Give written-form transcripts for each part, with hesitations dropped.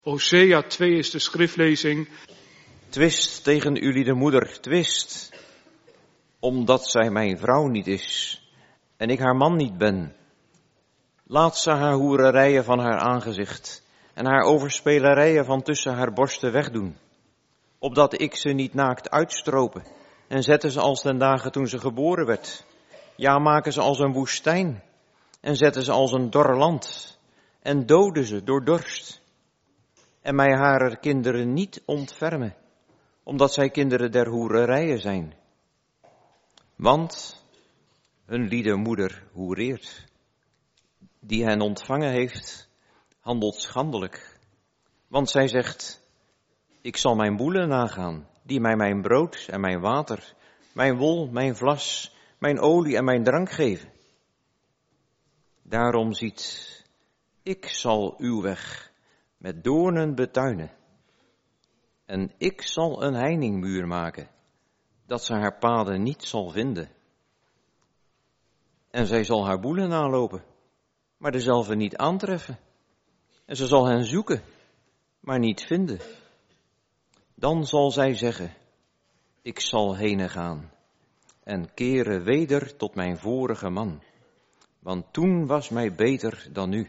Hosea 2 is de schriftlezing. Twist tegen jullie de moeder, twist, omdat zij mijn vrouw niet is en ik haar man niet ben. Laat ze haar hoererijen van haar aangezicht en haar overspelerijen van tussen haar borsten wegdoen, opdat ik ze niet naakt uitstropen en zetten ze als ten dagen toen ze geboren werd. Ja, maken ze als een woestijn en zetten ze als een dor land en doden ze door dorst. En mij haar kinderen niet ontfermen, omdat zij kinderen der hoererijen zijn. Want hun liede moeder hoereert. Die hen ontvangen heeft, handelt schandelijk. Want zij zegt, ik zal mijn boelen nagaan, die mij mijn brood en mijn water, mijn wol, mijn vlas, mijn olie en mijn drank geven. Daarom ziet, ik zal uw weg met doornen betuinen. En ik zal een heiningmuur maken, dat ze haar paden niet zal vinden. En zij zal haar boelen nalopen, maar dezelfde niet aantreffen. En ze zal hen zoeken, maar niet vinden. Dan zal zij zeggen, ik zal henen gaan en keren weder tot mijn vorige man. Want toen was mij beter dan nu.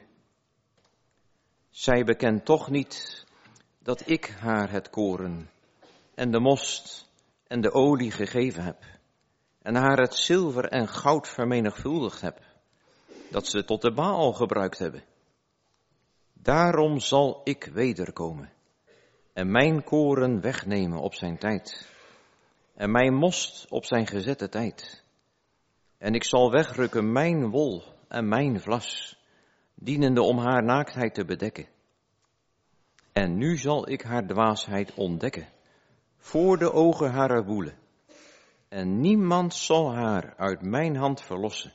Zij bekent toch niet dat ik haar het koren en de most en de olie gegeven heb en haar het zilver en goud vermenigvuldigd heb, dat ze tot de Baal gebruikt hebben. Daarom zal ik wederkomen en mijn koren wegnemen op zijn tijd en mijn most op zijn gezette tijd. En ik zal wegrukken mijn wol en mijn vlas, dienende om haar naaktheid te bedekken. En nu zal ik haar dwaasheid ontdekken, voor de ogen harer boelen. En niemand zal haar uit mijn hand verlossen.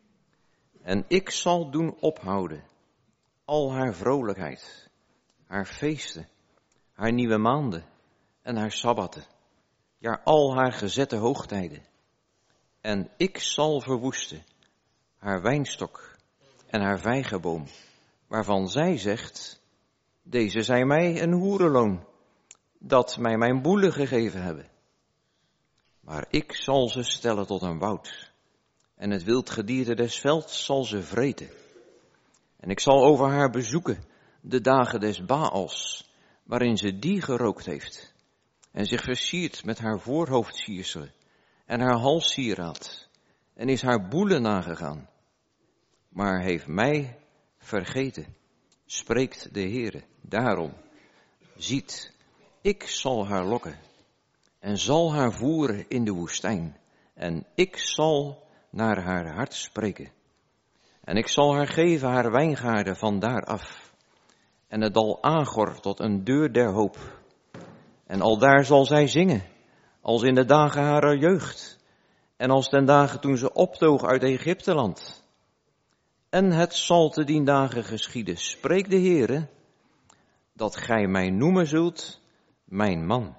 En ik zal doen ophouden al haar vrolijkheid, haar feesten, haar nieuwe maanden en haar sabbatten, ja, al haar gezette hoogtijden. En ik zal verwoesten haar wijnstok en haar vijgenboom, waarvan zij zegt, deze zijn mij een hoerenloon, dat mij mijn boelen gegeven hebben. Maar ik zal ze stellen tot een woud, en het wildgedierte des velds zal ze vreten. En ik zal over haar bezoeken de dagen des Baals, waarin ze die gerookt heeft, en zich versiert met haar voorhoofdsierselen en haar halssieraad, en is haar boelen nagegaan. Maar heeft mij vergeten, spreekt de Heere. Daarom, ziet, ik zal haar lokken en zal haar voeren in de woestijn. En ik zal naar haar hart spreken. En ik zal haar geven haar wijngaarden van daar af. En het dal Agor tot een deur der hoop. En aldaar zal zij zingen, als in de dagen harer jeugd. En als ten dagen toen ze optoog uit Egypteland. En het zal te dien dagen geschieden, spreekt de Heere, dat gij mij noemen zult, mijn man.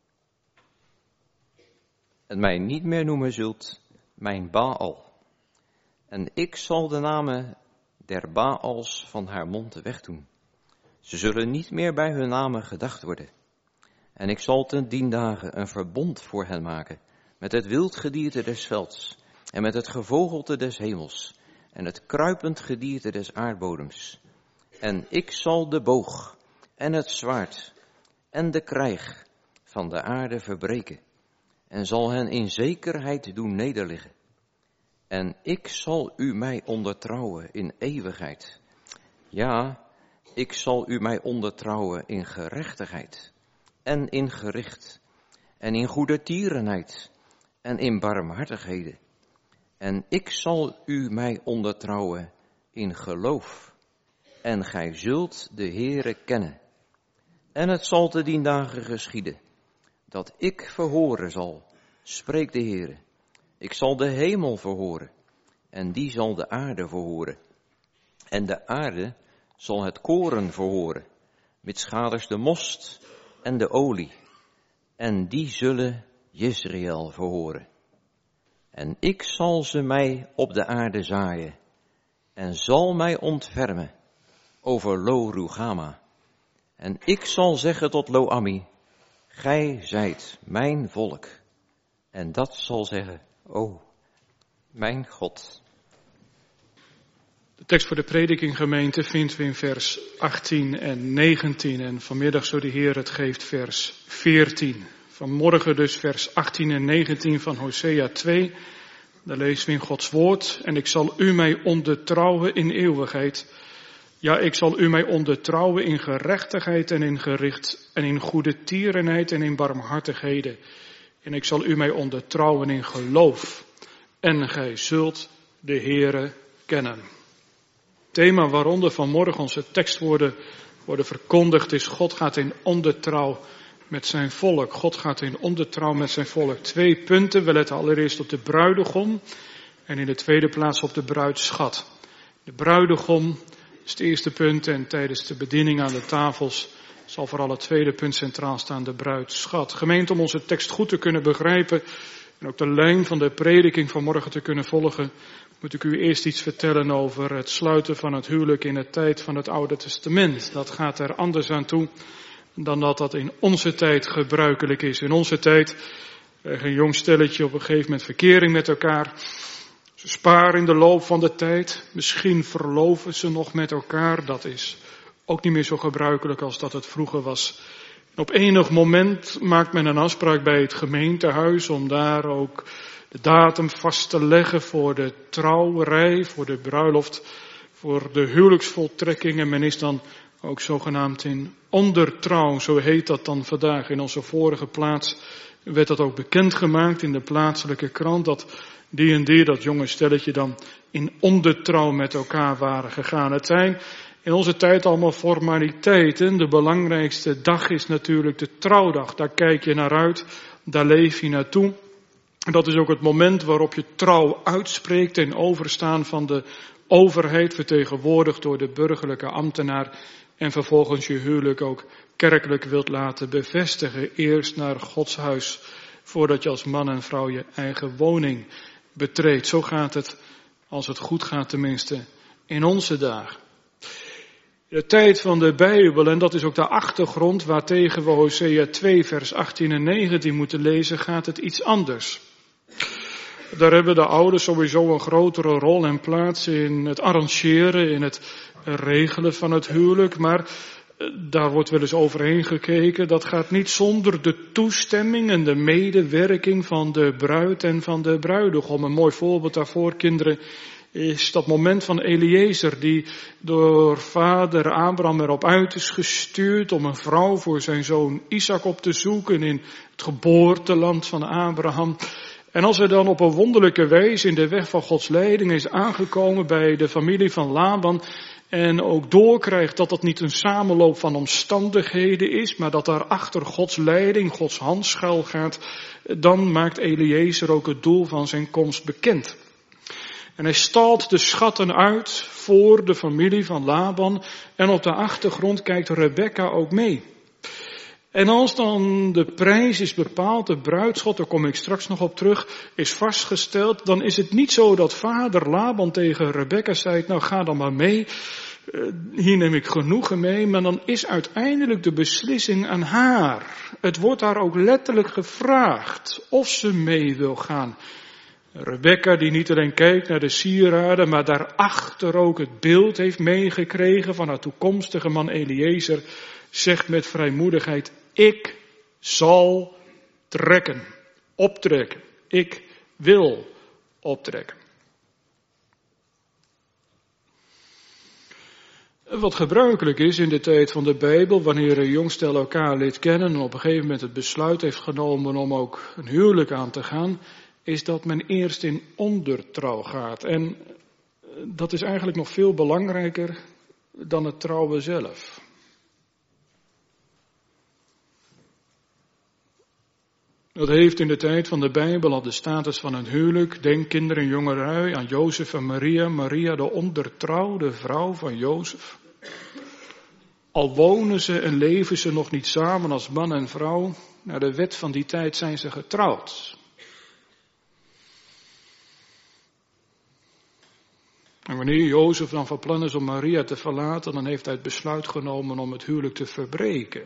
En mij niet meer noemen zult, mijn Baal. En ik zal de namen der Baals van haar mond wegdoen. Ze zullen niet meer bij hun namen gedacht worden. En ik zal ten dien dagen een verbond voor hen maken, met het wildgedierte des velds en met het gevogelte des hemels en het kruipend gedierte des aardbodems. En ik zal de boog en het zwaard en de krijg van de aarde verbreken en zal hen in zekerheid doen nederliggen. En ik zal u mij ondertrouwen in eeuwigheid. Ja, ik zal u mij ondertrouwen in gerechtigheid en in gericht en in goedertierenheid en in barmhartigheden. En ik zal u mij ondertrouwen in geloof. En gij zult de Heere kennen. En het zal te dien dagen geschieden, dat ik verhoren zal, spreekt de Heere. Ik zal de hemel verhoren, en die zal de aarde verhoren. En de aarde zal het koren verhoren, mitsgaders de most en de olie. En die zullen Jezreel verhoren. En ik zal ze mij op de aarde zaaien, en zal mij ontfermen over Lo Rugama. En ik zal zeggen tot Lo-ammi, gij zijt mijn volk. En dat zal zeggen, o, mijn God. De tekst voor de prediking, gemeente, vinden we in vers 18 en 19. En vanmiddag, zo de Heer het geeft, vers 14. Vanmorgen dus vers 18 en 19 van Hosea 2. Daar lezen we in Gods woord. En ik zal u mij ondertrouwen in eeuwigheid. Ja, ik zal u mij ondertrouwen in gerechtigheid en in gericht en in goede tierenheid en in barmhartigheden. En ik zal u mij ondertrouwen in geloof. En gij zult de Heere kennen. Het thema waaronder vanmorgen onze tekstwoorden worden verkondigd is: God gaat in ondertrouw met zijn volk. God gaat in ondertrouw met zijn volk. 2 punten. We letten allereerst op de bruidegom en in de tweede plaats op de bruidsschat. De bruidegom is het eerste punt en tijdens de bediening aan de tafels zal vooral het tweede punt centraal staan, de bruidsschat. Gemeente, om onze tekst goed te kunnen begrijpen en ook de lijn van de prediking van morgen te kunnen volgen, moet ik u eerst iets vertellen over het sluiten van het huwelijk in de tijd van het Oude Testament. Dat gaat er anders aan toe dan dat in onze tijd gebruikelijk is. In onze tijd krijgt een jong stelletje op een gegeven moment verkering met elkaar. Ze sparen in de loop van de tijd. Misschien verloven ze nog met elkaar. Dat is ook niet meer zo gebruikelijk als dat het vroeger was. En op enig moment maakt men een afspraak bij het gemeentehuis om daar ook de datum vast te leggen voor de trouwerij, voor de bruiloft, voor de huwelijksvoltrekking. En men is dan ook zogenaamd in ondertrouw, zo heet dat dan vandaag. In onze vorige plaats werd dat ook bekendgemaakt in de plaatselijke krant, dat die en die, dat jonge stelletje, dan in ondertrouw met elkaar waren gegaan. Het zijn in onze tijd allemaal formaliteiten. De belangrijkste dag is natuurlijk de trouwdag. Daar kijk je naar uit, daar leef je naartoe. Dat is ook het moment waarop je trouw uitspreekt in overstaan van de overheid, vertegenwoordigd door de burgerlijke ambtenaar, en vervolgens je huwelijk ook kerkelijk wilt laten bevestigen. Eerst naar Gods huis, voordat je als man en vrouw je eigen woning betreedt. Zo gaat het, als het goed gaat tenminste, in onze dagen. De tijd van de Bijbel, en dat is ook de achtergrond waartegen we Hosea 2 vers 18 en 19 moeten lezen, gaat het iets anders. Daar hebben de ouders sowieso een grotere rol en plaats in het arrangeren, in het regelen van het huwelijk, maar daar wordt wel eens overheen gekeken. Dat gaat niet zonder de toestemming en de medewerking van de bruid en van de bruidegom. Een mooi voorbeeld daarvoor, kinderen, is dat moment van Eliezer, die door vader Abraham erop uit is gestuurd om een vrouw voor zijn zoon Isaac op te zoeken in het geboorteland van Abraham. En als hij dan op een wonderlijke wijze in de weg van Gods leiding is aangekomen bij de familie van Laban en ook doorkrijgt dat dat niet een samenloop van omstandigheden is, maar dat daar achter Gods leiding, Gods hand schuil gaat, dan maakt Eliezer ook het doel van zijn komst bekend. En hij stalt de schatten uit voor de familie van Laban en op de achtergrond kijkt Rebekka ook mee. En als dan de prijs is bepaald, de bruidschat, daar kom ik straks nog op terug, is vastgesteld, dan is het niet zo dat vader Laban tegen Rebekka zei, nou ga dan maar mee, hier neem ik genoegen mee, maar dan is uiteindelijk de beslissing aan haar. Het wordt haar ook letterlijk gevraagd of ze mee wil gaan. Rebekka, die niet alleen kijkt naar de sieraden, maar daarachter ook het beeld heeft meegekregen van haar toekomstige man Eliezer, zegt met vrijmoedigheid, ik zal trekken, optrekken. Ik wil optrekken. Wat gebruikelijk is in de tijd van de Bijbel, wanneer een jongstel elkaar leert kennen en op een gegeven moment het besluit heeft genomen om ook een huwelijk aan te gaan, is dat men eerst in ondertrouw gaat. En dat is eigenlijk nog veel belangrijker dan het trouwen zelf. Dat heeft in de tijd van de Bijbel al de status van een huwelijk. Denk kinderen en jongelui aan Jozef en Maria. Maria de ondertrouwde vrouw van Jozef. Al wonen ze en leven ze nog niet samen als man en vrouw, naar de wet van die tijd zijn ze getrouwd. En wanneer Jozef dan van plan is om Maria te verlaten, dan heeft hij het besluit genomen om het huwelijk te verbreken.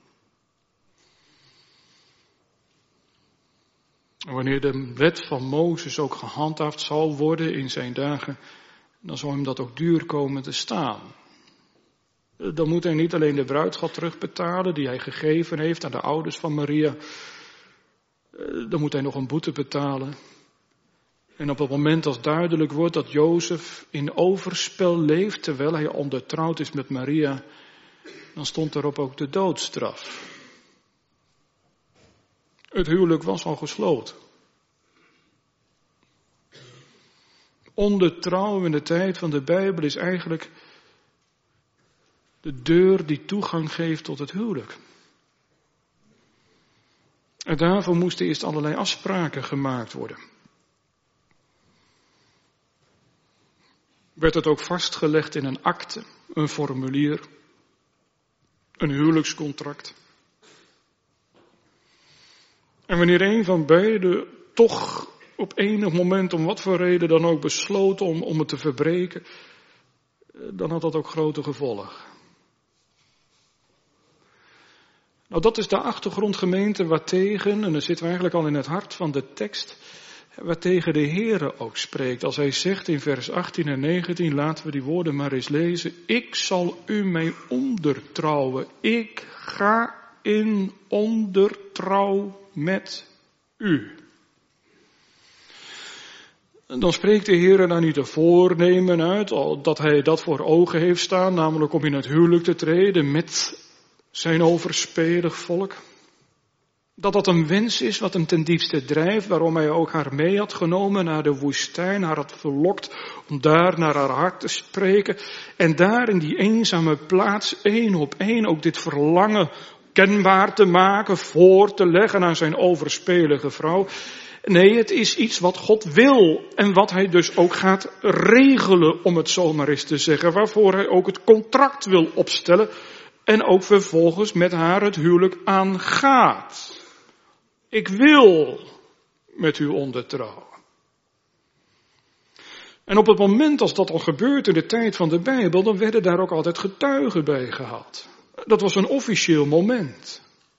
En wanneer de wet van Mozes ook gehandhaafd zal worden in zijn dagen, dan zal hem dat ook duur komen te staan. Dan moet hij niet alleen de bruidschat terugbetalen die hij gegeven heeft aan de ouders van Maria. Dan moet hij nog een boete betalen. En op het moment als duidelijk wordt dat Jozef in overspel leeft terwijl hij ondertrouwd is met Maria, dan stond erop ook de doodstraf. Het huwelijk was al gesloten. Ondertrouw in de tijd van de Bijbel is eigenlijk de deur die toegang geeft tot het huwelijk. En daarvoor moesten eerst allerlei afspraken gemaakt worden. Werd het ook vastgelegd in een akte, een formulier, een huwelijkscontract. En wanneer een van beiden toch op enig moment, om wat voor reden dan ook, besloot om het te verbreken, dan had dat ook grote gevolgen. Nou, dat is de achtergrondgemeente waartegen, en dan zitten we eigenlijk al in het hart van de tekst, waartegen de Heere ook spreekt. Als hij zegt in vers 18 en 19, laten we die woorden maar eens lezen. Ik zal u mee ondertrouwen. Ik ga in ondertrouw met u. En dan spreekt de Heere daar niet een voornemen uit, dat hij dat voor ogen heeft staan, namelijk om in het huwelijk te treden met zijn overspelig volk. Dat een wens is wat hem ten diepste drijft, waarom hij ook haar mee had genomen naar de woestijn, haar had verlokt om daar naar haar hart te spreken. En daar in die eenzame plaats, één op één, ook dit verlangen kenbaar te maken, voor te leggen aan zijn overspelige vrouw. Nee, het is iets wat God wil en wat hij dus ook gaat regelen, om het zomaar eens te zeggen, waarvoor hij ook het contract wil opstellen en ook vervolgens met haar het huwelijk aangaat. Ik wil met u ondertrouwen. En op het moment als dat al gebeurt in de tijd van de Bijbel, dan werden daar ook altijd getuigen bij gehaald. Dat was een officieel moment.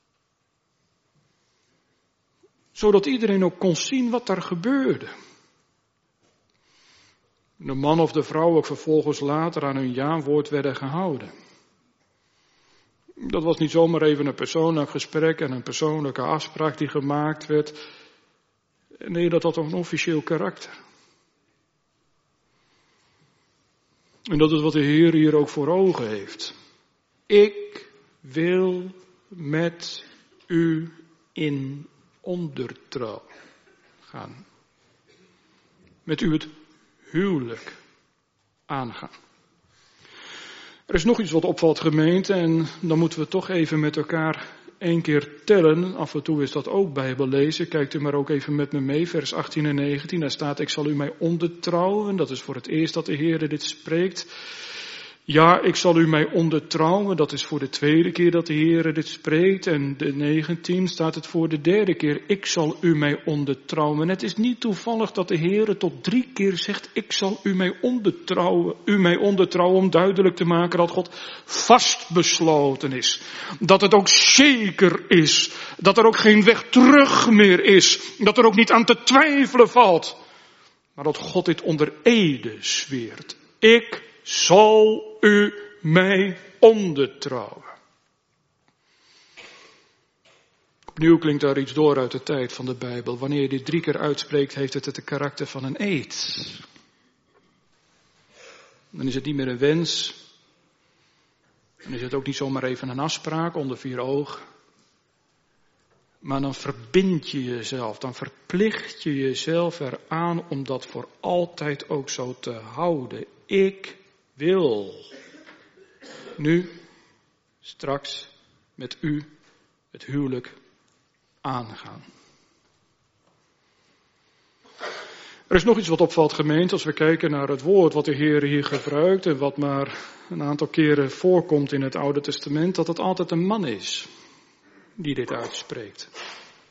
Zodat iedereen ook kon zien wat daar gebeurde. De man of de vrouw ook vervolgens later aan hun ja-woord werden gehouden. Dat was niet zomaar even een persoonlijk gesprek en een persoonlijke afspraak die gemaakt werd. Nee, dat had een officieel karakter. En dat is wat de Heer hier ook voor ogen heeft. Ik wil met u in ondertrouw gaan. Met u het huwelijk aangaan. Er is nog iets wat opvalt, gemeente, en dan moeten we toch even met elkaar 1 keer tellen. Af en toe is dat ook Bijbellezen. Kijkt u maar ook even met me mee, vers 18 en 19. Daar staat, ik zal u mij ondertrouwen. Dat is voor het eerst dat de Heer dit spreekt. Ja, ik zal u mij ondertrouwen. Dat is voor de tweede keer dat de Heer dit spreekt. En de 19 staat het voor de derde keer. Ik zal u mij ondertrouwen. En het is niet toevallig dat de Heer tot 3 keer zegt, ik zal u mij ondertrouwen. U mij ondertrouwen om duidelijk te maken dat God vastbesloten is. Dat het ook zeker is. Dat er ook geen weg terug meer is. Dat er ook niet aan te twijfelen valt. Maar dat God dit onder ede zweert. Ik zal u mij ondertrouwen. Opnieuw klinkt daar iets door uit de tijd van de Bijbel. Wanneer je dit 3 keer uitspreekt, heeft het karakter van een eed. Dan is het niet meer een wens. Dan is het ook niet zomaar even een afspraak onder 4 ogen. Maar dan verbind je jezelf, dan verplicht je jezelf eraan om dat voor altijd ook zo te houden. Ik wil nu, straks, met u het huwelijk aangaan. Er is nog iets wat opvalt, gemeente, als we kijken naar het woord wat de Heer hier gebruikt en wat maar een aantal keren voorkomt in het Oude Testament, dat het altijd een man is die dit uitspreekt.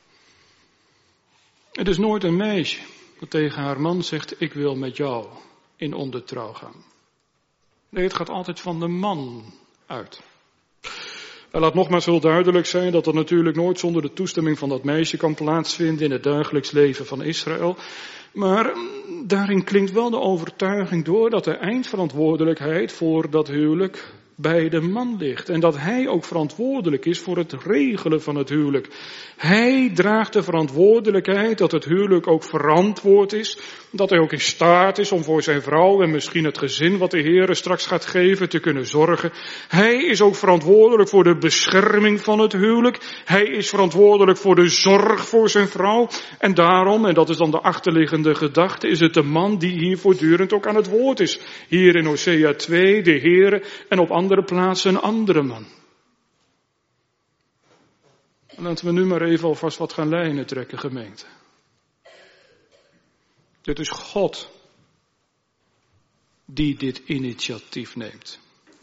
Het is nooit een meisje dat tegen haar man zegt, ik wil met jou in ondertrouw gaan. Nee, het gaat altijd van de man uit. En laat nogmaals heel duidelijk zijn dat dat natuurlijk nooit zonder de toestemming van dat meisje kan plaatsvinden in het dagelijks leven van Israël. Maar daarin klinkt wel de overtuiging door dat de eindverantwoordelijkheid voor dat huwelijk bij de man ligt. En dat hij ook verantwoordelijk is voor het regelen van het huwelijk. Hij draagt de verantwoordelijkheid dat het huwelijk ook verantwoord is. Dat hij ook in staat is om voor zijn vrouw en misschien het gezin wat de Heer straks gaat geven te kunnen zorgen. Hij is ook verantwoordelijk voor de bescherming van het huwelijk. Hij is verantwoordelijk voor de zorg voor zijn vrouw. En daarom, en dat is dan de achterliggende gedachte, is het de man die hier voortdurend ook aan het woord is. Hier in Hosea 2, de Heere, en op andere plaatsen een andere man. Laten we nu maar even alvast wat gaan lijnen trekken, gemeente. Het is God die dit initiatief neemt.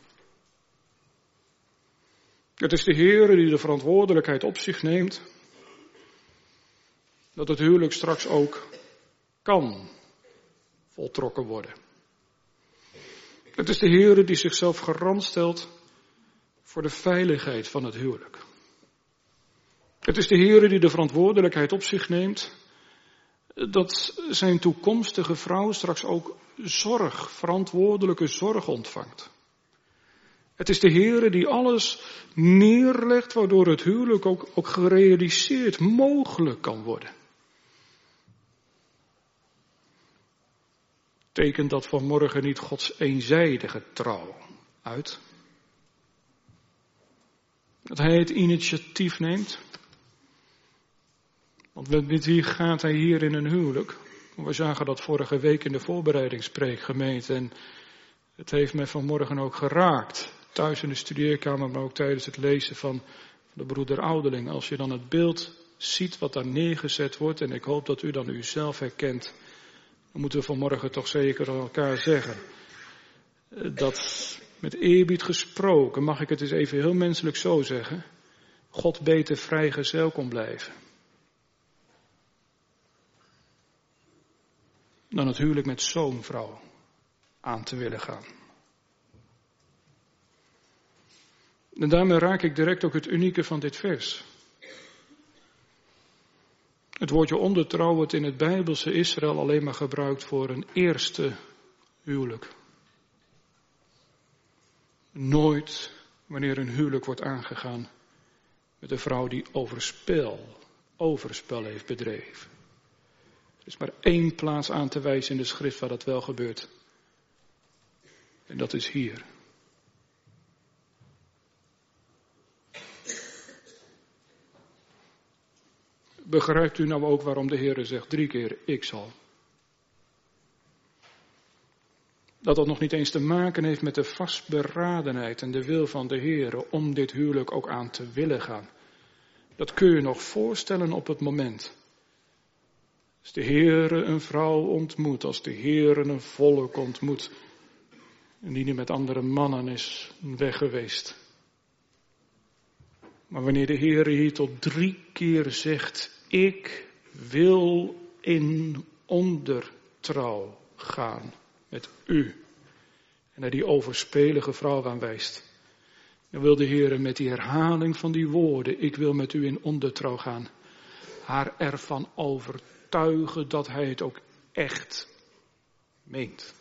Het is de Heer die de verantwoordelijkheid op zich neemt, dat het huwelijk straks ook kan voltrokken worden. Het is de Heer die zichzelf garant stelt voor de veiligheid van het huwelijk. Het is de Heer die de verantwoordelijkheid op zich neemt dat zijn toekomstige vrouw straks ook verantwoordelijke zorg ontvangt. Het is de Heer die alles neerlegt waardoor het huwelijk ook gerealiseerd mogelijk kan worden. Tekent dat vanmorgen niet Gods eenzijdige trouw uit? Dat Hij het initiatief neemt? Want met wie gaat Hij hier in een huwelijk? We zagen dat vorige week in de voorbereidingspreek, gemeente. En het heeft mij vanmorgen ook geraakt. Thuis in de studeerkamer, maar ook tijdens het lezen van de broeder Ouderling. Als je dan het beeld ziet wat daar neergezet wordt. En ik hoop dat u dan uzelf herkent. Dan moeten we vanmorgen toch zeker aan elkaar zeggen. Dat met eerbied gesproken, mag ik het eens even heel menselijk zo zeggen. God beter vrijgezel kon blijven. Dan het huwelijk met zo'n vrouw aan te willen gaan. En daarmee raak ik direct ook het unieke van dit vers. Het woordje ondertrouw wordt in het Bijbelse Israël alleen maar gebruikt voor een eerste huwelijk. Nooit wanneer een huwelijk wordt aangegaan met een vrouw die overspel heeft bedreven. Er is maar één plaats aan te wijzen in de schrift waar dat wel gebeurt. En dat is hier. Begrijpt u nou ook waarom de Heer zegt 3 keer, ik zal? Dat nog niet eens te maken heeft met de vastberadenheid en de wil van de Heer om dit huwelijk ook aan te willen gaan. Dat kun je nog voorstellen op het moment. Als de Heer een vrouw ontmoet, als de Heer een volk ontmoet, en die niet met andere mannen is weg geweest. Maar wanneer de Heer hier tot 3 keer zegt, ik wil in ondertrouw gaan met u. En hij die overspelige vrouw aanwijst. Dan wil de Heer met die herhaling van die woorden, ik wil met u in ondertrouw gaan, haar ervan overtuigen dat hij het ook echt meent.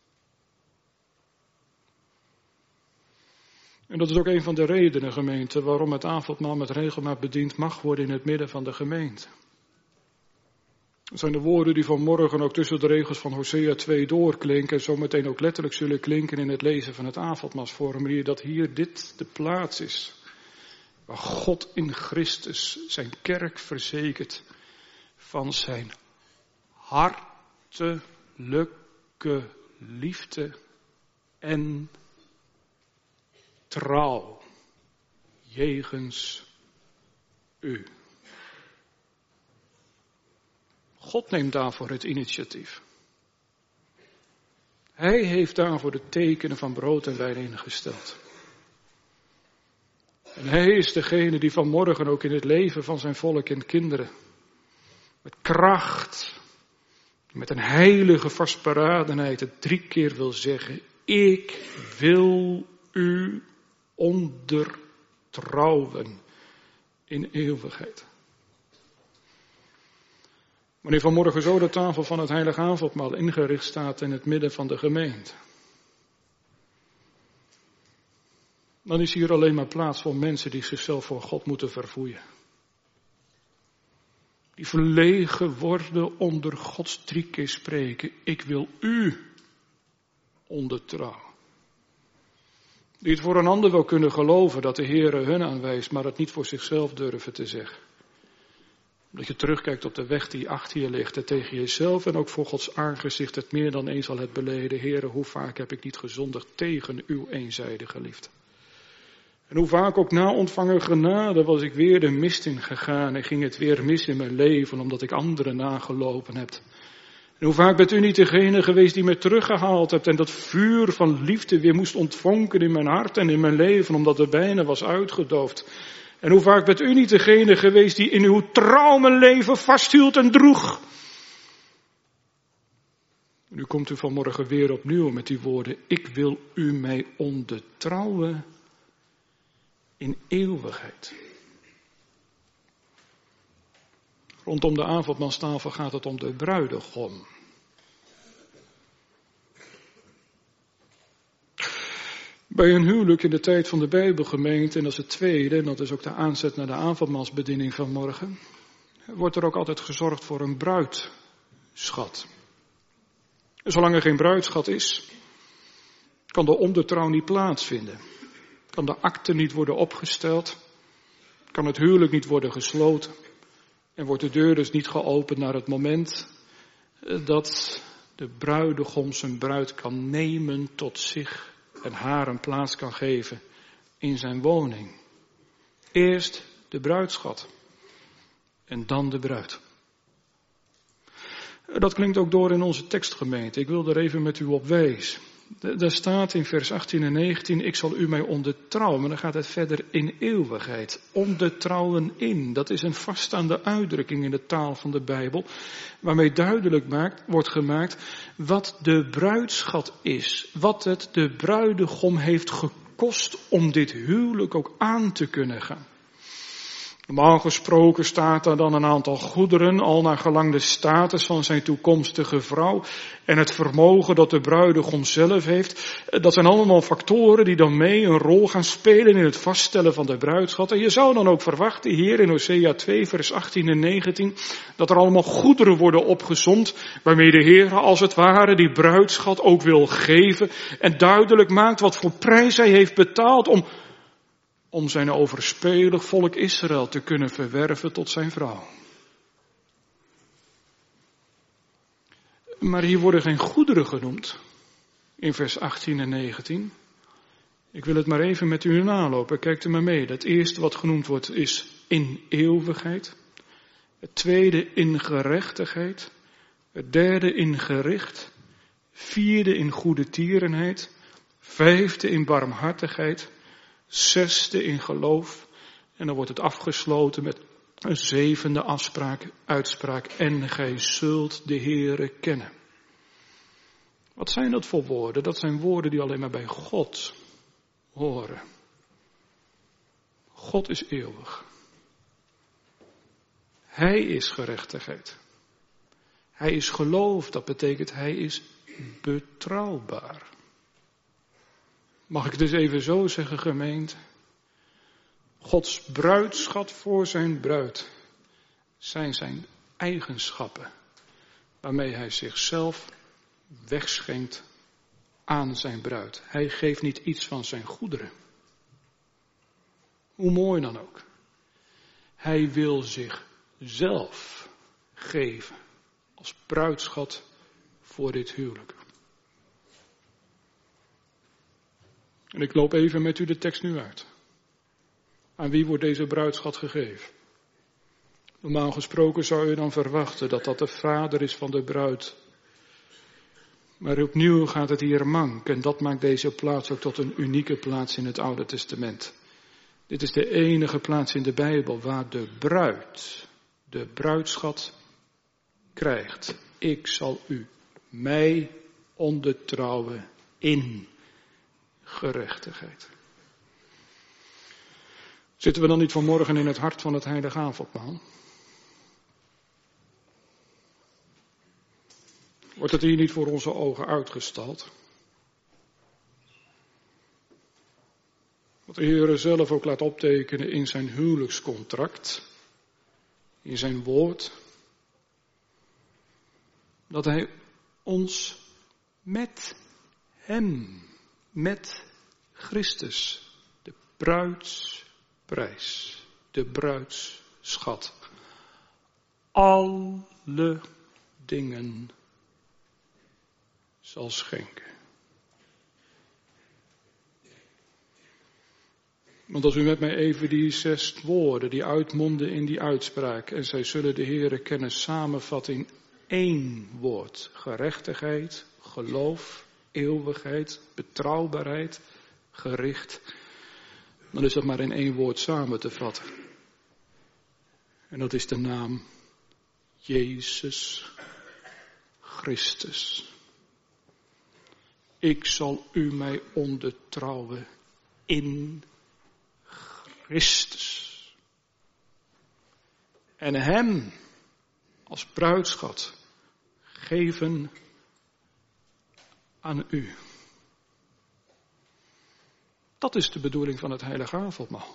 En dat is ook een van de redenen, gemeente, waarom het avondmaal met regelmaat bediend mag worden in het midden van de gemeente. Dat zijn de woorden die vanmorgen ook tussen de regels van Hosea 2 doorklinken en zometeen ook letterlijk zullen klinken in het lezen van het avondmaalsformulier, dat hier dit de plaats is waar God in Christus zijn kerk verzekert van zijn hartelijke liefde en trouw jegens u. God neemt daarvoor het initiatief. Hij heeft daarvoor de tekenen van brood en wijn ingesteld. En hij is degene die vanmorgen ook in het leven van zijn volk en kinderen met kracht met een heilige vastberadenheid het 3 keer wil zeggen, ik wil u ondertrouwen in eeuwigheid. Wanneer vanmorgen zo de tafel van het heilige avondmaal ingericht staat in het midden van de gemeente, dan is hier alleen maar plaats voor mensen die zichzelf voor God moeten verfoeien. Die verlegen worden onder Gods 3 keer spreken. Ik wil u ondertrouwen. Die het voor een ander wel kunnen geloven dat de Heere hun aanwijst, maar het niet voor zichzelf durven te zeggen. Dat je terugkijkt op de weg die achter je ligt en tegen jezelf en ook voor Gods aangezicht het meer dan eens al het beleden. Heere, hoe vaak heb ik niet gezondigd tegen uw eenzijdige liefde. En hoe vaak ook na ontvangen genade was ik weer de mist in gegaan en ging het weer mis in mijn leven omdat ik anderen nagelopen heb. En hoe vaak bent u niet degene geweest die me teruggehaald hebt en dat vuur van liefde weer moest ontvonken in mijn hart en in mijn leven omdat het bijna was uitgedoofd. En hoe vaak bent u niet degene geweest die in uw trouw mijn leven vasthield en droeg. Nu komt u vanmorgen weer opnieuw met die woorden, ik wil u mij ondertrouwen in eeuwigheid. Rondom de avondmaalstafel gaat het om de bruidegom. Bij een huwelijk in de tijd van de Bijbelgemeente, en dat is het tweede, en dat is ook de aanzet naar de avondmaalsbediening van morgen, wordt er ook altijd gezorgd voor een bruidschat. En zolang er geen bruidschat is, kan de ondertrouw niet plaatsvinden. Kan de akte niet worden opgesteld, kan het huwelijk niet worden gesloten en wordt de deur dus niet geopend naar het moment dat de bruidegom zijn bruid kan nemen tot zich en haar een plaats kan geven in zijn woning. Eerst de bruidschat en dan de bruid. Dat klinkt ook door in onze tekstgemeente. Ik wil er even met u op wijzen. Daar staat in vers 18 en 19, ik zal u mij ondertrouwen. Maar dan gaat het verder in eeuwigheid. Ondertrouwen in. Dat is een vaststaande uitdrukking in de taal van de Bijbel. Waarmee duidelijk wordt gemaakt wat de bruidschat is. Wat het de bruidegom heeft gekost om dit huwelijk ook aan te kunnen gaan. Normaal gesproken staat daar dan een aantal goederen, al naar gelang de status van zijn toekomstige vrouw en het vermogen dat de bruidegom zelf heeft. Dat zijn allemaal factoren die dan mee een rol gaan spelen in het vaststellen van de bruidschat. En je zou dan ook verwachten, hier in Hosea 2 vers 18 en 19, dat er allemaal goederen worden opgesomd, waarmee de Heer als het ware die bruidschat ook wil geven en duidelijk maakt wat voor prijs hij heeft betaald om zijn overspelig volk Israël te kunnen verwerven tot zijn vrouw. Maar hier worden geen goederen genoemd in vers 18 en 19. Ik wil het maar even met u nalopen, kijkt er maar mee. Het eerste wat genoemd wordt is in eeuwigheid. Het tweede in gerechtigheid. Het derde in gericht. Vierde in goede tierenheid. Vijfde in barmhartigheid. Zesde in geloof. En dan wordt het afgesloten met een zevende uitspraak. En gij zult de Heere kennen. Wat zijn dat voor woorden? Dat zijn woorden die alleen maar bij God horen. God is eeuwig. Hij is gerechtigheid. Hij is geloof. Dat betekent hij is betrouwbaar. Mag ik dus even zo zeggen, gemeente? Gods bruidschat voor zijn bruid zijn zijn eigenschappen, waarmee hij zichzelf wegschenkt aan zijn bruid. Hij geeft niet iets van zijn goederen. Hoe mooi dan ook. Hij wil zichzelf geven als bruidschat voor dit huwelijk. En ik loop even met u de tekst nu uit. Aan wie wordt deze bruidschat gegeven? Normaal gesproken zou je dan verwachten dat dat de vader is van de bruid. Maar opnieuw gaat het hier mank. En dat maakt deze plaats ook tot een unieke plaats in het Oude Testament. Dit is de enige plaats in de Bijbel waar de bruid de bruidschat krijgt. ik zal u mij ondertrouwen in gerechtigheid. Zitten we dan niet vanmorgen in het hart van het heilige avondmaal? Wordt het hier niet voor onze ogen uitgestald? Wat de Heer zelf ook laat optekenen in zijn huwelijkscontract, in zijn woord, dat hij ons met hem, met Christus, de bruidsprijs, de bruidsschat, alle dingen zal schenken. Want als u met mij even die 6 woorden die uitmonden in die uitspraak, en zij zullen de Heere kennen, samenvat in 1 woord: gerechtigheid, geloof, eeuwigheid, betrouwbaarheid, gericht, dan is dat maar in 1 woord samen te vatten. En dat is de naam Jezus Christus. Ik zal u mij ondertrouwen in Christus. En hem als bruidschat geven aan u. Dat is de bedoeling van het heilige avondmaal.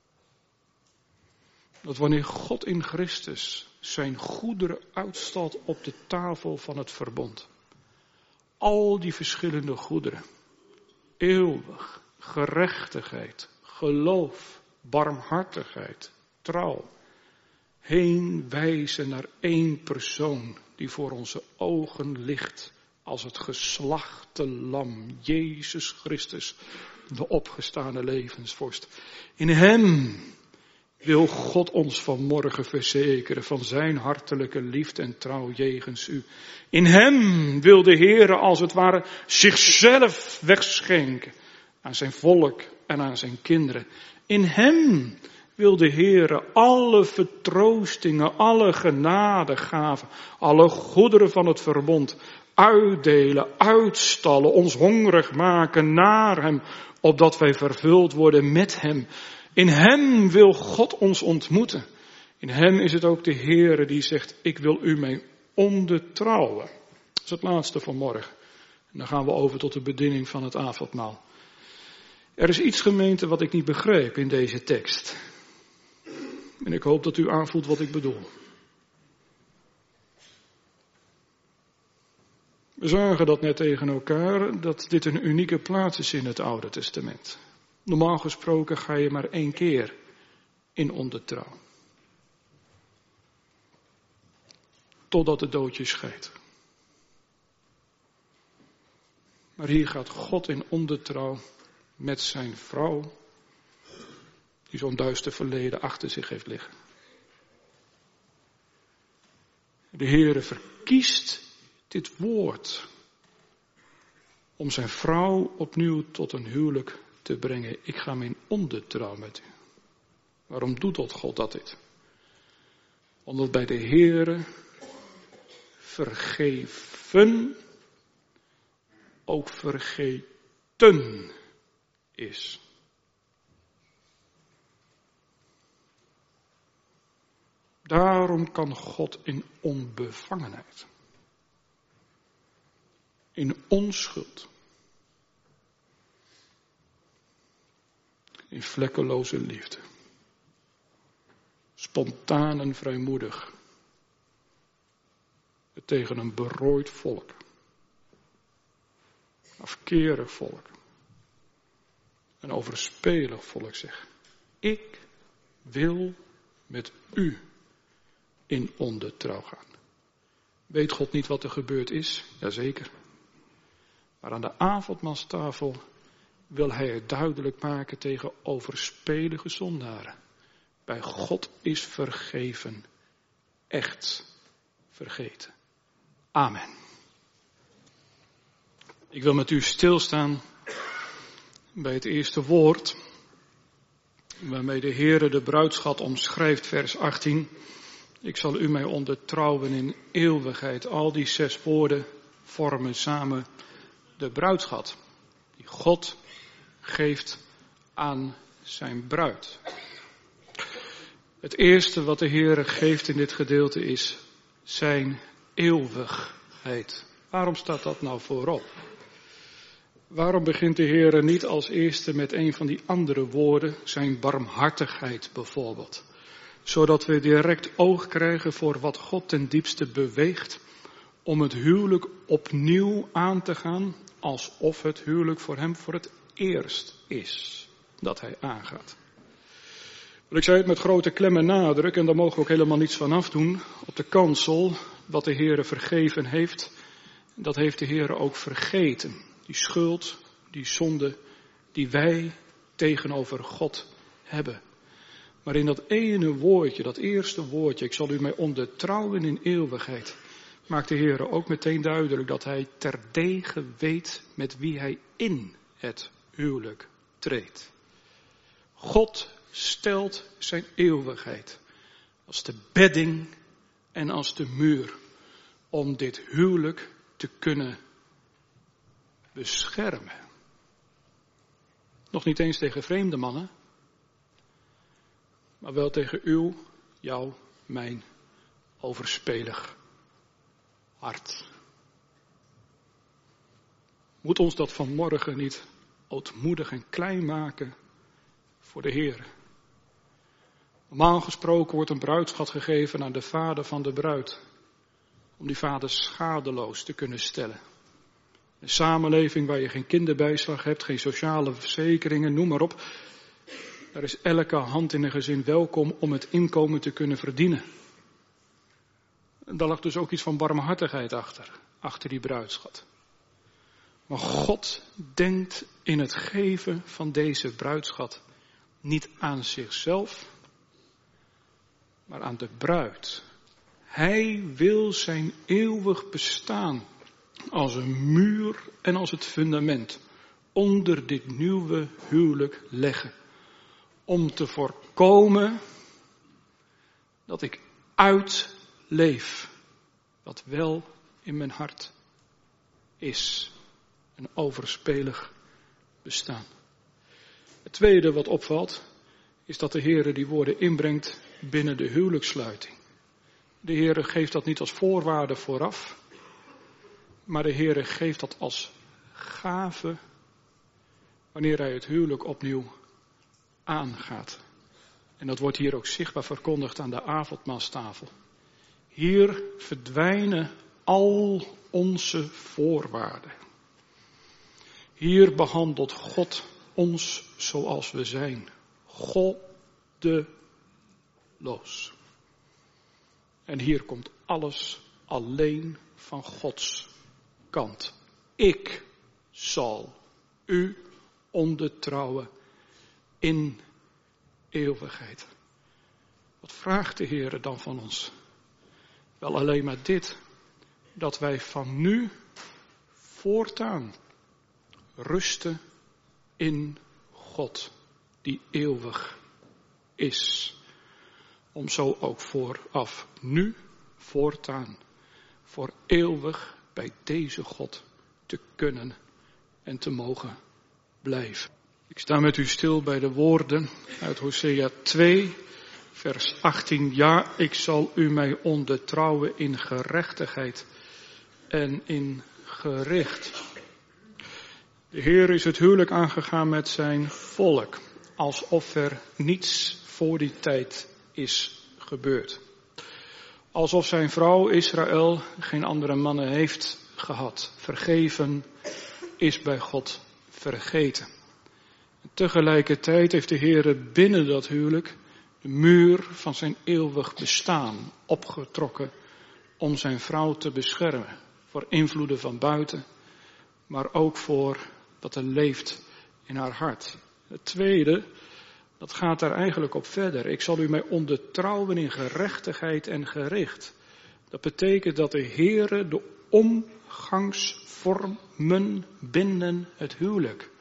Dat wanneer God in Christus zijn goederen uitstalt op de tafel van het verbond. Al die verschillende goederen. Eeuwig, gerechtigheid, geloof, barmhartigheid, trouw. Heen wijzen naar 1 persoon die voor onze ogen ligt als het geslachte lam, Jezus Christus, de opgestane levensvorst. In hem wil God ons vanmorgen verzekeren van zijn hartelijke liefde en trouw jegens u. In hem wil de Heere als het ware zichzelf wegschenken aan zijn volk en aan zijn kinderen. In hem wil de Heere alle vertroostingen, alle genadegaven, alle goederen van het verbond uitdelen, uitstallen, ons hongerig maken naar hem, opdat wij vervuld worden met hem. In hem wil God ons ontmoeten. In hem is het ook de Heere die zegt, ik wil u mij ondertrouwen. Dat is het laatste van morgen. En dan gaan we over tot de bediening van het avondmaal. Er is iets, gemeente, wat ik niet begreep in deze tekst. En ik hoop dat u aanvoelt wat ik bedoel. We zagen dat net tegen elkaar, dat dit een unieke plaats is in het Oude Testament. Normaal gesproken ga je maar 1 keer in ondertrouw. Totdat de dood je scheidt. Maar hier gaat God in ondertrouw met zijn vrouw, die zo'n duister verleden achter zich heeft liggen. De Heere verkiest dit woord om zijn vrouw opnieuw tot een huwelijk te brengen. Ik ga mijn ondertrouw met u. Waarom doet God dat dit? Omdat bij de Heere vergeven ook vergeten is. Daarom kan God in onbevangenheid, in onschuld, in vlekkeloze liefde, spontaan en vrijmoedig, tegen een berooid volk, afkerig volk, een overspelig volk zeggen, ik wil met u in ondertrouw gaan. Weet God niet wat er gebeurd is? Jazeker. Maar aan de avondmaalstafel wil hij het duidelijk maken tegen overspelige zondaren. Bij God is vergeven, echt vergeten. Amen. Ik wil met u stilstaan bij het eerste woord, waarmee de Heere de bruidschat omschrijft, vers 18. Ik zal u mij ondertrouwen in eeuwigheid. Al die 6 woorden vormen samen de bruidschat die God geeft aan zijn bruid. Het eerste wat de Heere geeft in dit gedeelte is zijn eeuwigheid. Waarom staat dat nou voorop? Waarom begint de Heere niet als eerste met een van die andere woorden, zijn barmhartigheid bijvoorbeeld? Zodat we direct oog krijgen voor wat God ten diepste beweegt om het huwelijk opnieuw aan te gaan, alsof het huwelijk voor hem voor het eerst is dat hij aangaat. Ik zei het met grote klem en nadruk, en daar mogen we ook helemaal niets van afdoen, op de kansel, wat de Heere vergeven heeft, dat heeft de Heere ook vergeten. Die schuld, die zonde, die wij tegenover God hebben. Maar in dat ene woordje, dat eerste woordje, ik zal u mij ondertrouwen in eeuwigheid, maakt de Heere ook meteen duidelijk dat hij terdege weet met wie hij in het huwelijk treedt. God stelt zijn eeuwigheid als de bedding en als de muur om dit huwelijk te kunnen beschermen. Nog niet eens tegen vreemde mannen, maar wel tegen jou, mijn overspelig hart. Moet ons dat vanmorgen niet ootmoedig en klein maken voor de Heer? Normaal gesproken wordt een bruidschat gegeven aan de vader van de bruid, om die vader schadeloos te kunnen stellen. Een samenleving waar je geen kinderbijslag hebt, geen sociale verzekeringen, noem maar op. Daar is elke hand in een gezin welkom om het inkomen te kunnen verdienen. En daar lag dus ook iets van barmhartigheid achter die bruidschat. Maar God denkt in het geven van deze bruidschat niet aan zichzelf, maar aan de bruid. Hij wil zijn eeuwig bestaan als een muur en als het fundament onder dit nieuwe huwelijk leggen. Om te voorkomen dat ik uitleef wat wel in mijn hart is. Een overspelig bestaan. Het tweede wat opvalt is dat de Heere die woorden inbrengt binnen de huwelijkssluiting. De Heere geeft dat niet als voorwaarde vooraf, maar de Heere geeft dat als gave wanneer hij het huwelijk opnieuw aangaat. En dat wordt hier ook zichtbaar verkondigd aan de avondmaalstafel. Hier verdwijnen al onze voorwaarden. Hier behandelt God ons zoals we zijn. Goddeloos. En hier komt alles alleen van Gods kant. Ik zal u ondertrouwen in eeuwigheid. Wat vraagt de Heer dan van ons? Wel alleen maar dit. Dat wij van nu voortaan rusten in God die eeuwig is. Om zo ook vooraf nu voortaan voor eeuwig bij deze God te kunnen en te mogen blijven. Ik sta met u stil bij de woorden uit Hosea 2, vers 18. Ja, ik zal u mij ondertrouwen in gerechtigheid en in gericht. De Heer is het huwelijk aangegaan met zijn volk, alsof er niets voor die tijd is gebeurd. Alsof zijn vrouw Israël geen andere mannen heeft gehad. Vergeven is bij God vergeten. Tegelijkertijd heeft de Heer binnen dat huwelijk de muur van zijn eeuwig bestaan opgetrokken om zijn vrouw te beschermen. Voor invloeden van buiten, maar ook voor wat er leeft in haar hart. Het tweede, dat gaat daar eigenlijk op verder. Ik zal u mij ondertrouwen in gerechtigheid en gericht. Dat betekent dat de Heere de omgangsvormen binnen het huwelijk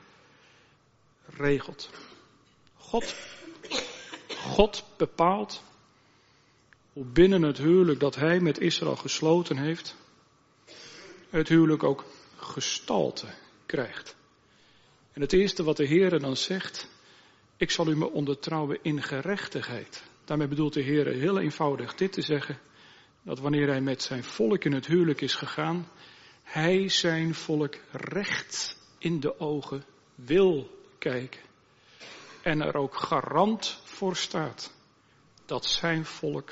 regelt. God bepaalt hoe binnen het huwelijk dat hij met Israël gesloten heeft, het huwelijk ook gestalte krijgt. En het eerste wat de Heere dan zegt, ik zal u me ondertrouwen in gerechtigheid. Daarmee bedoelt de Heere heel eenvoudig dit te zeggen, dat wanneer hij met zijn volk in het huwelijk is gegaan, hij zijn volk recht in de ogen wil kijken. En er ook garant voor staat dat zijn volk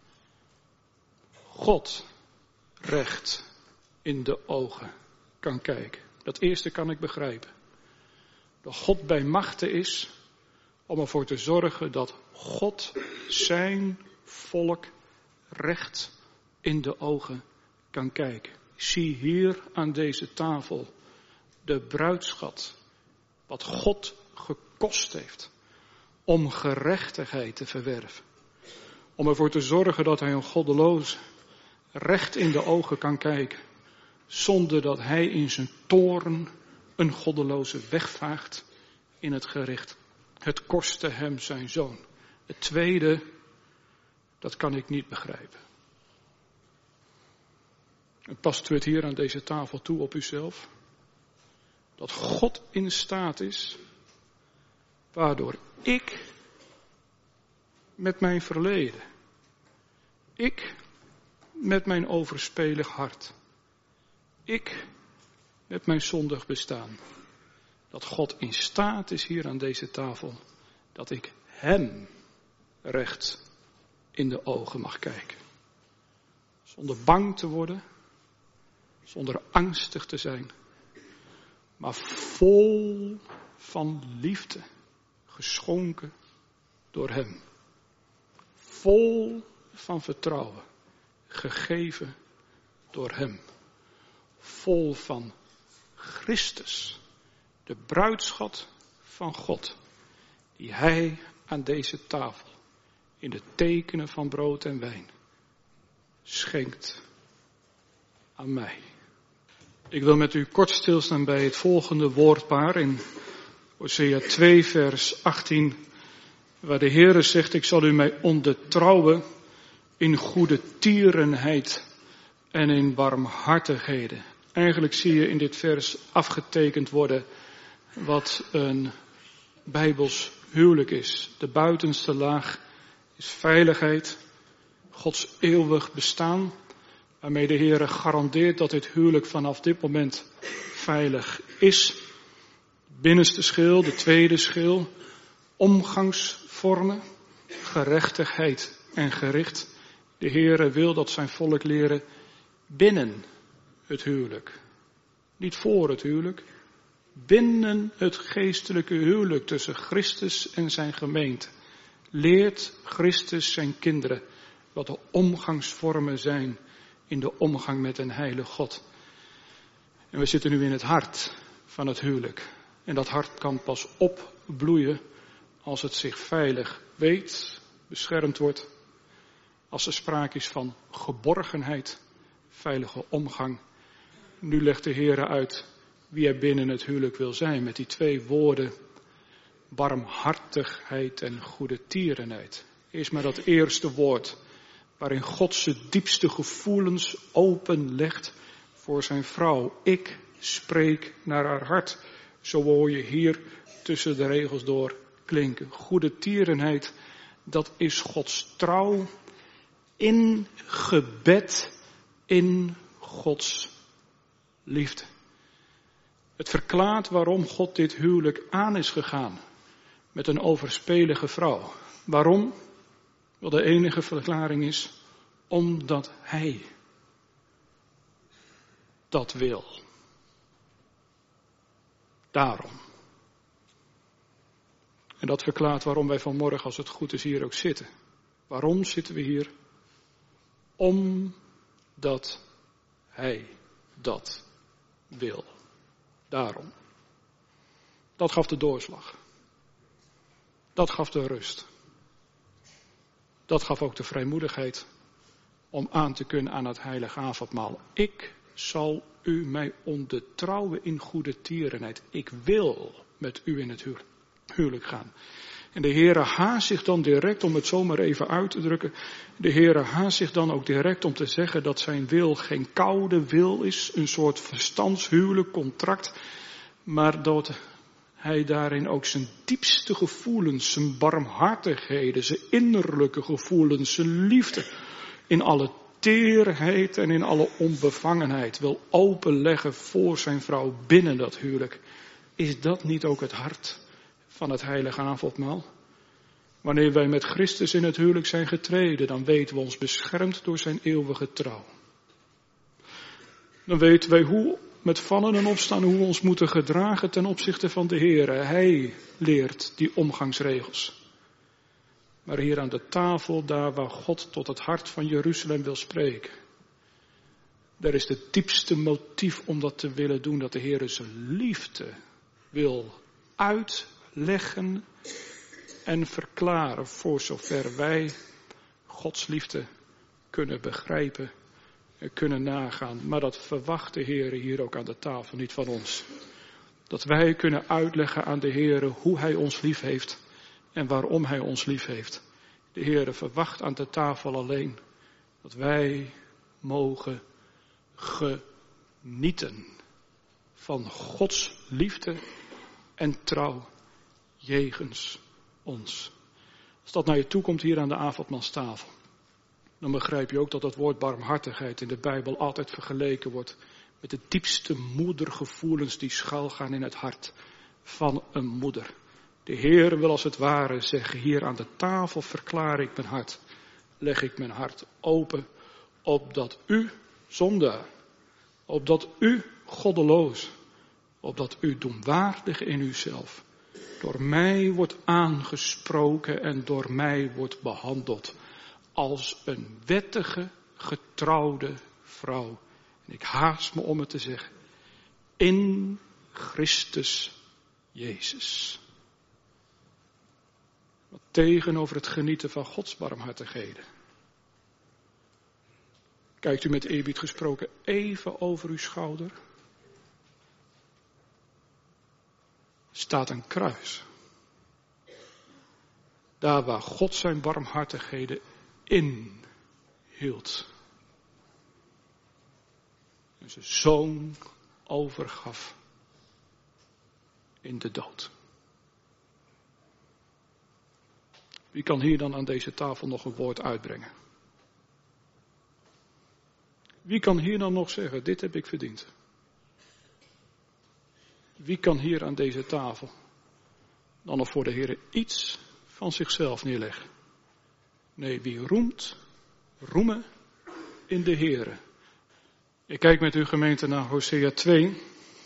God recht in de ogen kan kijken. Dat eerste kan ik begrijpen. Dat God bij machte is om ervoor te zorgen dat God zijn volk recht in de ogen kan kijken. Zie hier aan deze tafel de bruidschat, wat God gekost heeft om gerechtigheid te verwerven. Om ervoor te zorgen dat hij een goddeloze recht in de ogen kan kijken, zonder dat hij in zijn toorn een goddeloze wegvaagt in het gericht. Het kostte hem zijn zoon. Het tweede, dat kan ik niet begrijpen. En past u het hier aan deze tafel toe op uzelf? Dat God in staat is, waardoor ik met mijn verleden, ik met mijn overspelig hart, ik met mijn zondig bestaan, dat God in staat is hier aan deze tafel, dat ik hem recht in de ogen mag kijken. Zonder bang te worden, zonder angstig te zijn, maar vol van liefde, geschonken door hem. Vol van vertrouwen, gegeven door hem. Vol van Christus, de bruidschat van God, die hij aan deze tafel, in de tekenen van brood en wijn, schenkt aan mij. Ik wil met u kort stilstaan bij het volgende woordpaar in Hosea 2 vers 18, waar de Heere zegt, ik zal u mij ondertrouwen in goede tierenheid en in barmhartigheden. Eigenlijk zie je in dit vers afgetekend worden wat een Bijbels huwelijk is. De buitenste laag is veiligheid, Gods eeuwig bestaan, waarmee de Heere garandeert dat dit huwelijk vanaf dit moment veilig is. Binnenste schil, de tweede schil, omgangsvormen, gerechtigheid en gericht. De Heere wil dat zijn volk leren binnen het huwelijk. Niet voor het huwelijk, binnen het geestelijke huwelijk tussen Christus en zijn gemeente. Leert Christus zijn kinderen wat de omgangsvormen zijn in de omgang met een heilige God. En we zitten nu in het hart van het huwelijk. En dat hart kan pas opbloeien als het zich veilig weet, beschermd wordt. Als er sprake is van geborgenheid, veilige omgang. Nu legt de Heere uit wie er binnen het huwelijk wil zijn met die twee woorden. Barmhartigheid en goede tierenheid. Eerst maar dat eerste woord waarin God zijn diepste gevoelens openlegt voor zijn vrouw. Ik spreek naar haar hart. Zo hoor je hier tussen de regels door klinken. Goede tierenheid, dat is Gods trouw in gebed, in Gods liefde. Het verklaart waarom God dit huwelijk aan is gegaan met een overspelige vrouw. Waarom? Wel, de enige verklaring is, omdat hij dat wil. Daarom. En dat verklaart waarom wij vanmorgen, als het goed is, hier ook zitten. Waarom zitten we hier? Omdat hij dat wil. Daarom. Dat gaf de doorslag. Dat gaf de rust. Dat gaf ook de vrijmoedigheid om aan te kunnen aan het heilige avondmaal. Ik zal u mij ondertrouwen in goede tierenheid. Ik wil met u in het huwelijk gaan. En de Heere haast zich dan direct, om het zomaar even uit te drukken, de Heere haast zich dan ook direct om te zeggen dat zijn wil geen koude wil is, een soort verstandshuwelijk, contract, maar dat hij daarin ook zijn diepste gevoelens, zijn barmhartigheden, zijn innerlijke gevoelens, zijn liefde, in alle teerheid en in alle onbevangenheid wil openleggen voor zijn vrouw binnen dat huwelijk. Is dat niet ook het hart van het heilige avondmaal? Wanneer wij met Christus in het huwelijk zijn getreden, dan weten we ons beschermd door zijn eeuwige trouw. Dan weten wij hoe met vallen en opstaan, hoe we ons moeten gedragen ten opzichte van de Heere. Hij leert die omgangsregels. Maar hier aan de tafel, daar waar God tot het hart van Jeruzalem wil spreken, daar is het diepste motief om dat te willen doen, dat de Heere zijn liefde wil uitleggen en verklaren, voor zover wij Gods liefde kunnen begrijpen en kunnen nagaan. Maar dat verwacht de Heere hier ook aan de tafel niet van ons. Dat wij kunnen uitleggen aan de Heere hoe Hij ons lief heeft en waarom Hij ons lief heeft. De Heere verwacht aan de tafel alleen dat wij mogen genieten van Gods liefde en trouw jegens ons. Als dat naar je toe komt hier aan de avondmaalstafel, dan begrijp je ook dat het woord barmhartigheid in de Bijbel altijd vergeleken wordt met de diepste moedergevoelens die schuilgaan in het hart van een moeder. De Heer wil als het ware zeggen, hier aan de tafel verklaar ik mijn hart, leg ik mijn hart open, opdat u zondaar, opdat u goddeloos, opdat u doemwaardig in uzelf door mij wordt aangesproken en door mij wordt behandeld als een wettige, getrouwde vrouw. En ik haast me om het te zeggen, in Christus Jezus. Wat tegenover het genieten van Gods barmhartigheden. Kijkt u met eerbied gesproken even over uw schouder. Staat een kruis. Daar waar God zijn barmhartigheden inhield. En zijn zoon overgaf in de dood. Wie kan hier dan aan deze tafel nog een woord uitbrengen? Wie kan hier dan nog zeggen, dit heb ik verdiend? Wie kan hier aan deze tafel dan nog voor de Heer iets van zichzelf neerleggen? Nee, wie roemt, roemen in de Heer. Ik kijk met uw gemeente naar Hosea 2,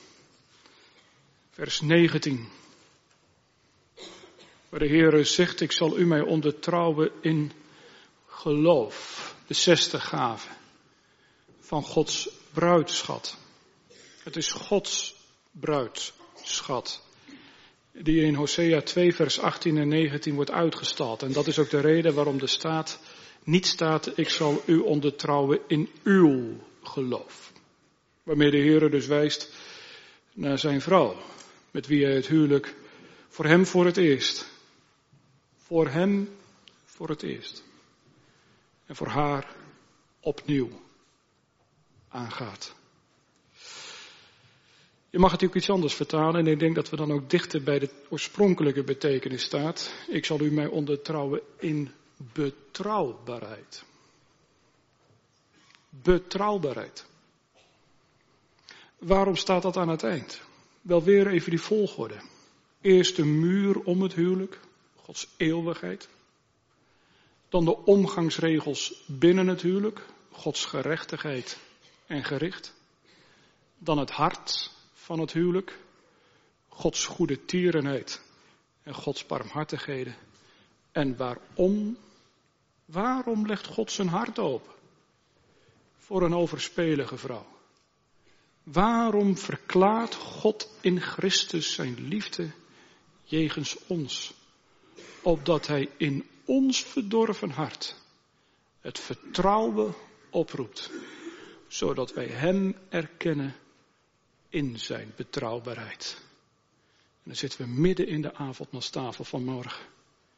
vers 19. Waar de Heer zegt, ik zal u mij ondertrouwen in geloof. De 6e gave van Gods bruidschat. Het is Gods bruidschat, die in Hosea 2 vers 18 en 19 wordt uitgestald. En dat is ook de reden waarom de staat niet staat, ik zal u ondertrouwen in uw geloof. Waarmee de Heer dus wijst naar zijn vrouw, met wie hij het huwelijk voor hem voor het eerst. Voor hem voor het eerst. En voor haar opnieuw aangaat. Je mag het ook iets anders vertalen en ik denk dat we dan ook dichter bij de oorspronkelijke betekenis staat. Ik zal u mij ondertrouwen in betrouwbaarheid. Betrouwbaarheid. Waarom staat dat aan het eind? Wel weer even die volgorde. Eerst de muur om het huwelijk, Gods eeuwigheid. Dan de omgangsregels binnen het huwelijk, Gods gerechtigheid en gericht. Dan het hart van het huwelijk, Gods goede tierenheid en Gods barmhartigheden. En waarom legt God zijn hart open voor een overspelige vrouw? Waarom verklaart God in Christus zijn liefde jegens ons? Opdat hij in ons verdorven hart het vertrouwen oproept, zodat wij hem erkennen in zijn betrouwbaarheid. En dan zitten we midden in de avondmaalstafel van morgen.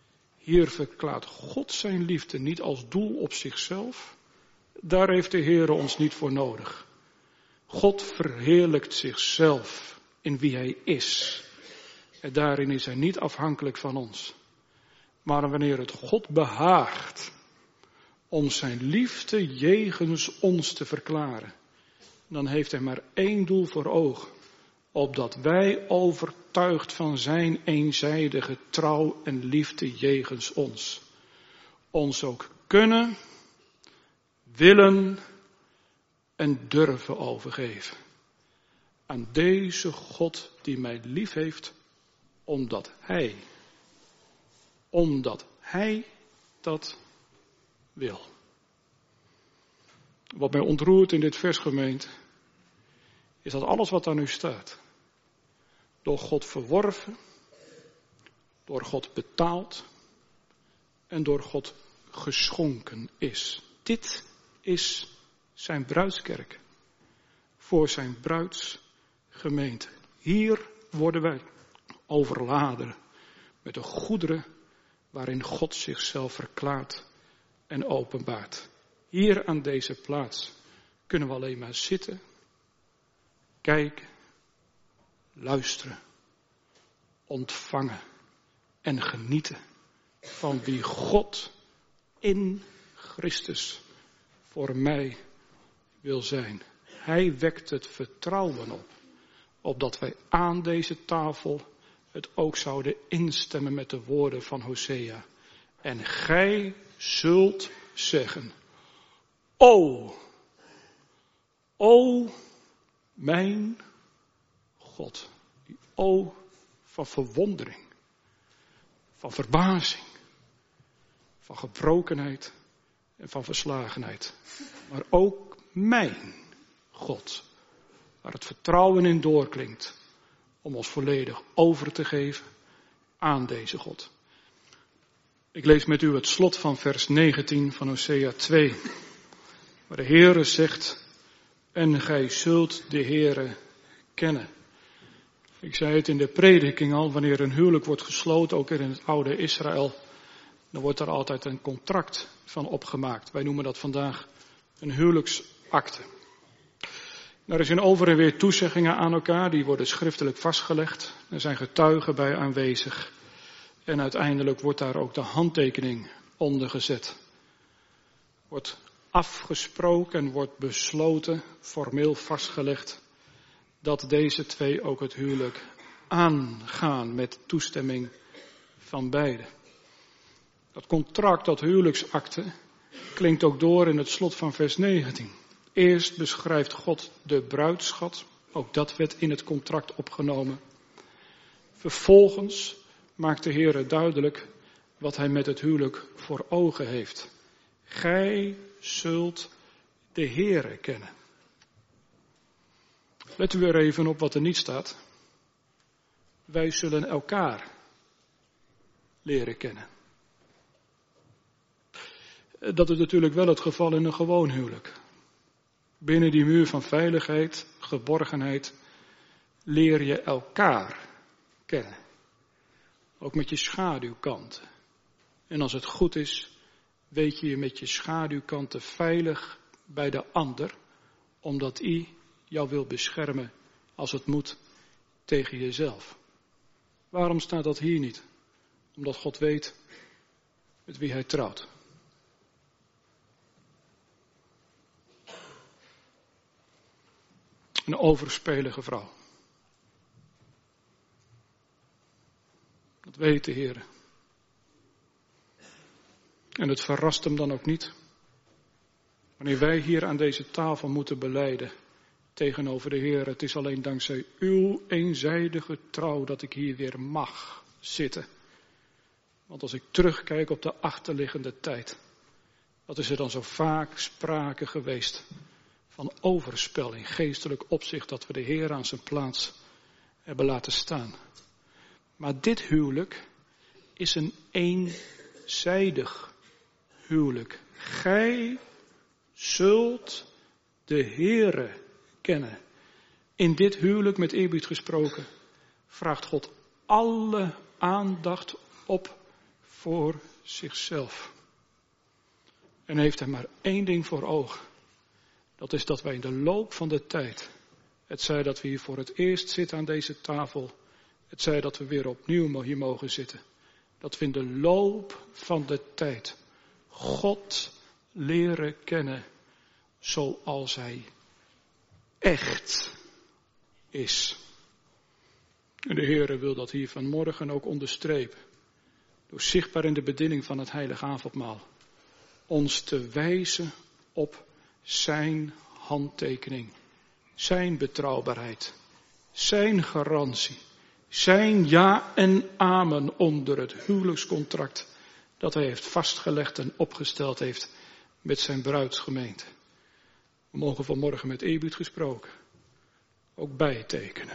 Hier verklaart God zijn liefde niet als doel op zichzelf. Daar heeft de Heere ons niet voor nodig. God verheerlijkt zichzelf in wie hij is. En daarin is hij niet afhankelijk van ons. Maar wanneer het God behaagt om zijn liefde jegens ons te verklaren, dan heeft hij maar één doel voor ogen. Opdat wij overtuigd van zijn eenzijdige trouw en liefde jegens ons ook kunnen, willen en durven overgeven aan deze God die mij lief heeft, omdat hij dat wil. Wat mij ontroert in dit vers, gemeente, is dat alles wat daar nu staat, door God verworven, door God betaald en door God geschonken is. Dit is zijn bruidskerk, voor zijn bruidsgemeente. Hier worden wij overladen met de goederen waarin God zichzelf verklaart en openbaart. Hier aan deze plaats kunnen we alleen maar zitten, kijken, luisteren, ontvangen en genieten van wie God in Christus voor mij wil zijn. Hij wekt het vertrouwen op, opdat wij aan deze tafel het ook zouden instemmen met de woorden van Hosea. En gij zult zeggen, O mijn God. Die O van verwondering, van verbazing, van gebrokenheid en van verslagenheid. Maar ook mijn God, waar het vertrouwen in doorklinkt, om ons volledig over te geven aan deze God. Ik lees met u het slot van vers 19 van Hosea 2, waar de Heere zegt, en gij zult de Heere kennen. Ik zei het in de prediking al, wanneer een huwelijk wordt gesloten, ook in het oude Israël, dan wordt er altijd een contract van opgemaakt. Wij noemen dat vandaag een huwelijksakte. Er zijn over en weer toezeggingen aan elkaar, die worden schriftelijk vastgelegd. Er zijn getuigen bij aanwezig. En uiteindelijk wordt daar ook de handtekening onder gezet. Wordt afgesproken en wordt besloten, formeel vastgelegd, dat deze twee ook het huwelijk aangaan met toestemming van beiden. Dat contract, dat huwelijksakte, klinkt ook door in het slot van vers 19. Eerst beschrijft God de bruidschat, ook dat werd in het contract opgenomen. Vervolgens maakt de Heere duidelijk wat hij met het huwelijk voor ogen heeft. Gij zult de Heere kennen. Let u weer even op wat er niet staat. Wij zullen elkaar leren kennen. Dat is natuurlijk wel het geval in een gewoon huwelijk. Binnen die muur van veiligheid, geborgenheid, leer je elkaar kennen. Ook met je schaduwkanten. En als het goed is, weet je met je schaduwkanten veilig bij de ander, omdat hij jou wil beschermen als het moet tegen jezelf. Waarom staat dat hier niet? Omdat God weet met wie hij trouwt. Een overspelige vrouw. Dat weet de Heer. En het verrast hem dan ook niet. Wanneer wij hier aan deze tafel moeten belijden tegenover de Heer. Het is alleen dankzij uw eenzijdige trouw dat ik hier weer mag zitten. Want als ik terugkijk op de achterliggende tijd. Wat is er dan zo vaak sprake geweest van overspel in geestelijk opzicht, dat we de Heer aan zijn plaats hebben laten staan. Maar dit huwelijk is een eenzijdig huwelijk. Gij zult de Heere kennen. In dit huwelijk, met eerbied gesproken, vraagt God alle aandacht op voor zichzelf. En heeft hij maar één ding voor ogen. Dat is dat wij in de loop van de tijd, het zij dat we hier voor het eerst zitten aan deze tafel, het zij dat we weer opnieuw hier mogen zitten, dat we in de loop van de tijd God leren kennen zoals hij echt is. En de Heere wil dat hier vanmorgen ook onderstrepen. Door zichtbaar in de bediening van het heilige avondmaal. Ons te wijzen op zijn handtekening. Zijn betrouwbaarheid. Zijn garantie. Zijn ja en amen onder het huwelijkscontract dat hij heeft vastgelegd en opgesteld heeft met zijn bruidsgemeente. We mogen vanmorgen met eerbied gesproken ook bijtekenen.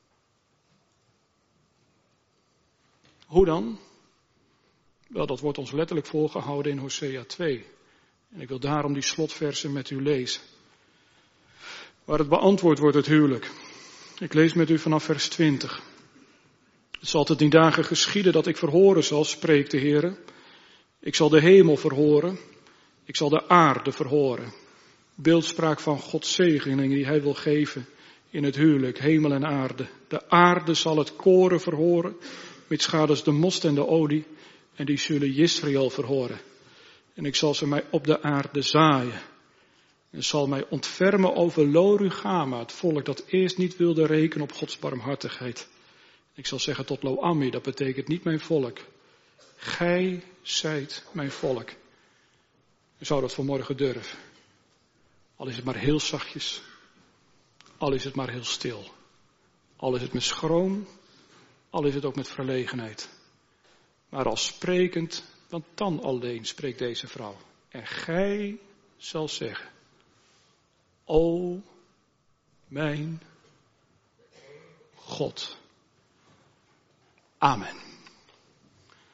Hoe dan? Wel, dat wordt ons letterlijk voorgehouden in Hosea 2. En ik wil daarom die slotversen met u lezen. Waar het beantwoord wordt, het huwelijk. Ik lees met u vanaf vers 20. Het zal tot die dagen geschieden dat ik verhoren zal, spreekt de Heere. Ik zal de hemel verhoren. Ik zal de aarde verhoren. Beeldspraak van Gods zegening die hij wil geven in het huwelijk, hemel en aarde. De aarde zal het koren verhoren, mitsgaders de most en de olie, en die zullen Israël verhoren. En ik zal ze mij op de aarde zaaien. En zal mij ontfermen over Lo-Ruhamah, het volk dat eerst niet wilde rekenen op Gods barmhartigheid. Ik zal zeggen tot Lo-Ammi, dat betekent niet mijn volk. Gij zijt mijn volk. U zou dat vanmorgen durven. Al is het maar heel zachtjes. Al is het maar heel stil. Al is het met schroom. Al is het ook met verlegenheid. Maar als sprekend, want dan alleen spreekt deze vrouw. En gij zal zeggen. O mijn God. Amen.